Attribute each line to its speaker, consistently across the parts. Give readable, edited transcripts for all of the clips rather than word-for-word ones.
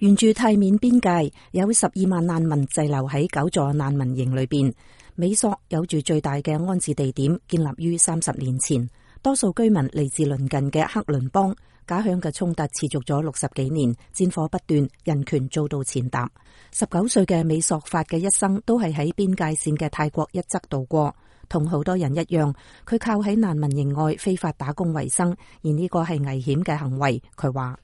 Speaker 1: 沿住泰緬邊界，有12萬難民滯留喺9座難民營裏邊。美索有住最大嘅安置地點，建立於30年前。多數居民嚟自鄰近嘅克倫邦，家鄉嘅衝突持續咗60幾年，戰火不斷，人權遭到踐踏。19歲嘅美索法嘅一生都係喺邊界線嘅泰國一側度過。同好多人一樣，佢靠喺難民營外非法打工為生，而呢個係危險嘅行為。佢話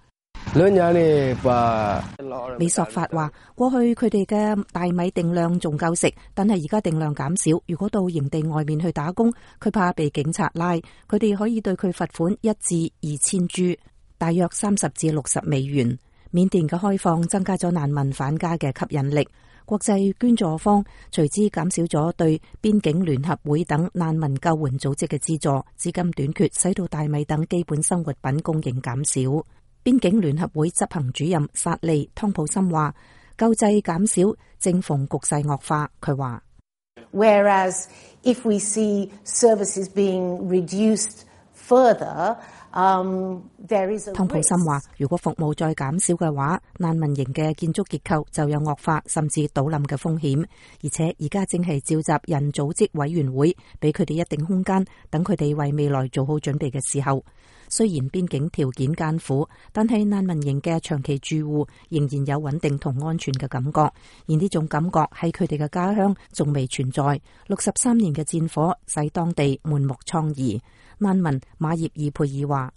Speaker 1: 美索法話，過去佢哋嘅大米定量仲夠食，但係而家定量減少。如果到營地外面去打工，佢怕被警察拉，佢哋可以對佢罰款1至2000銖，大約30至60美元。緬甸嘅開放增加咗難民返家嘅吸引力。國際捐助方隨之減少咗對邊境聯合會等難民救援組織嘅資助，資金短缺使到大米等基本生活品供應減少。邊境聯合會執行主任薩利湯普森話：救濟減少，正逢局勢惡化。佢話
Speaker 2: Whereas if we see services being reduced further,
Speaker 1: 湯普森話：如果服務再減少嘅話，難民營嘅建築結構就有惡化甚至倒冧嘅風險。而且而家正係召集人組織委員會，俾佢哋一定空間，等佢哋為未來做好準備嘅時候。雖然邊境條件艱苦，但係難民營嘅長期住戶仍然有穩定同安全嘅感覺，而呢種感覺喺佢哋嘅家鄉仲未存在。63年嘅戰火使當地滿目瘡痍。難民馬葉爾佩爾話：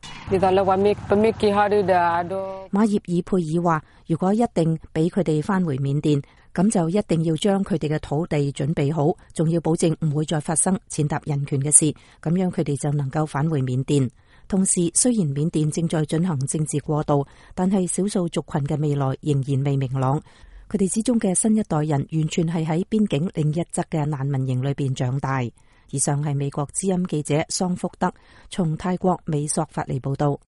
Speaker 1: 馬葉爾佩爾話，如果一定俾佢哋返回緬甸，咁就一定要將佢哋嘅土地準備好，仲要保證唔會再發生踐踏人權嘅事，咁樣佢哋就能夠返回緬甸。同時，雖然緬甸正在進行政治過渡，但係少數族群嘅未來仍然未明朗。佢哋之中嘅新一代人完全係喺邊境另一側嘅難民營裏邊長大。以上係美國之音記者桑福德從泰國美索法嚟報道。